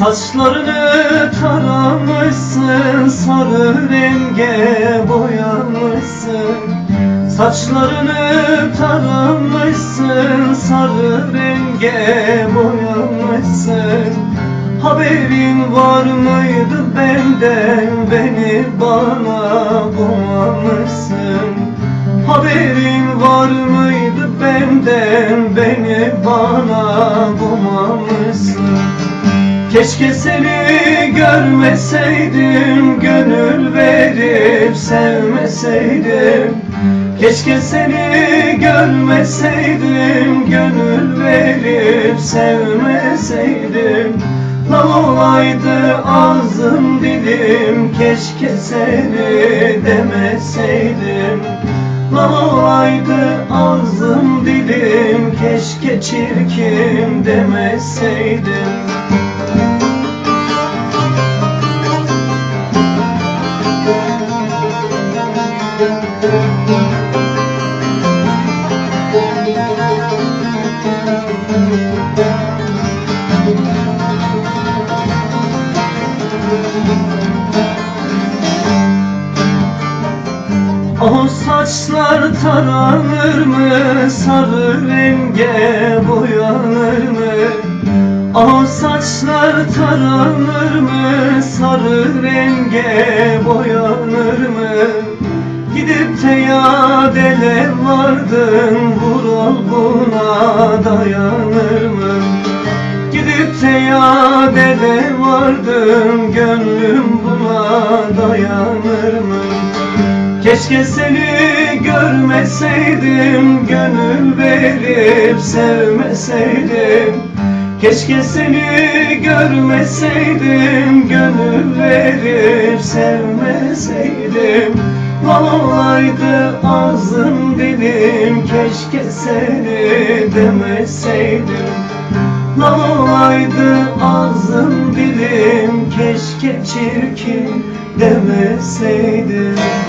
Saçlarını taramışsın, sarı renge boyamışsın. Saçlarını taramışsın, sarı renge boyamışsın. Haberin var mıydı benden, beni bana boğamışsın. Haberin var mıydı benden, beni bana boğamışsın. Keşke seni görmeseydim, gönül verip sevmeseydim. Keşke seni görmeseydim, gönül verip sevmeseydim. Lal olaydı ağzım dilim, keşke seni demeseydim. Lal olaydı ağzım dilim, keşke çirkin demeseydim. O saçlar taranır mı, sarı renge boyanır mı? O saçlar taranır mı, sarı renge boyanır mı? Gidip de yadele vardın, Vural buna dayanır mı? Gidip de yadele vardın, gönlüm buna dayanır mı? Keşke seni görmeseydim, gönül verip sevmeseydim. Keşke seni görmeseydim, gönül verip sevmeseydim. Lal olaydı ağzım dilim, keşke seni demeseydim. Lal olaydı ağzım dilim, keşke çirkin demeseydim.